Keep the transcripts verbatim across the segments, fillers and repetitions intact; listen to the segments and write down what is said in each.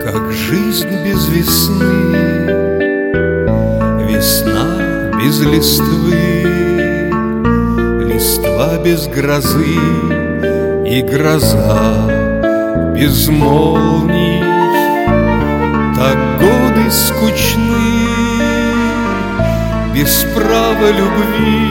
Как жизнь без весны, весна без листвы, листва без грозы и гроза без молний. Так годы скучны, без права любви,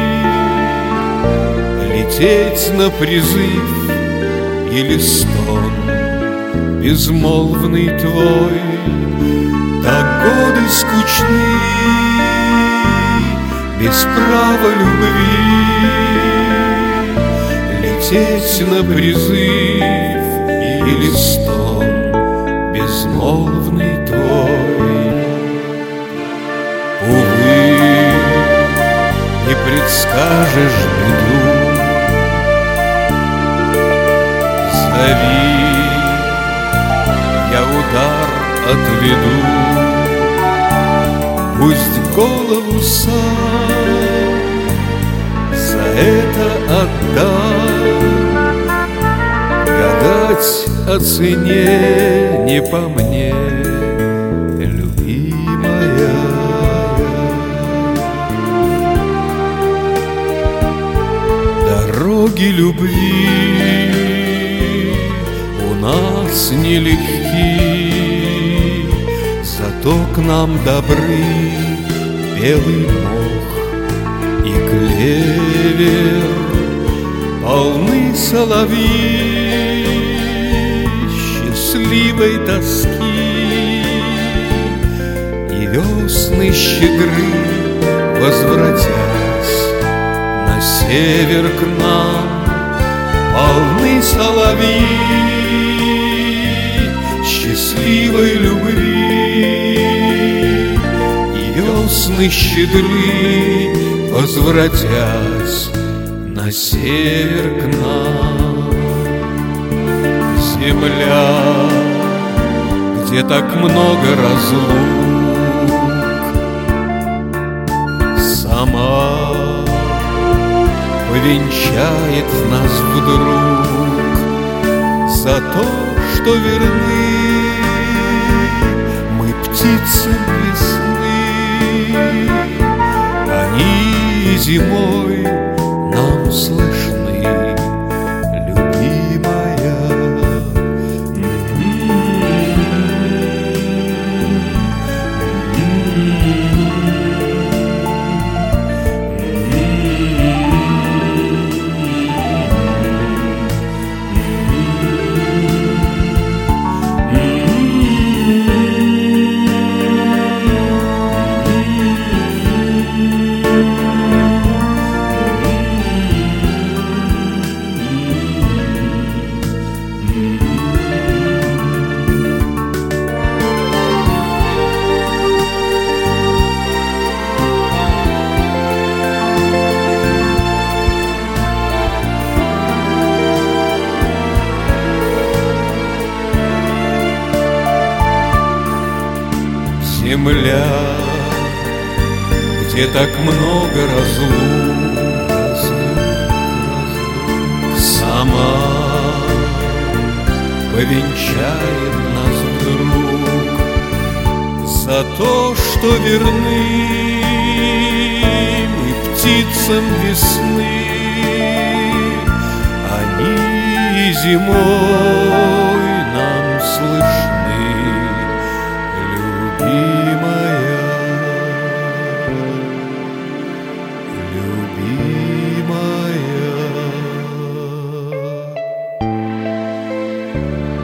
лететь на призыв или стон безмолвный твой. Так годы скучны, без права любви, лететь на призыв или стон безмолвный твой. Увы, не предскажешь беду, зови, я удар отведу. Пусть голову сам за это отдам. Гадать о цене не по мне, любимая. Дороги любви у нас нелегки, зато к нам добры белый мох и клевер. Полны соловьи счастливой тоски, и весны щедры, возвратясь на север к нам. Полны соловьи счастливой любви, и весны щедры, возвратясь на север к нам. Земля, где так много разлук, сама повенчает нас вдруг за то, что верны мы птицам весны. Они зимой нам слышны, любимая. Земля, где так много разлук, сама повенчает нас вдруг за то, что верны мы птицам весны. Они зимой нам слышны, любимая, любимая.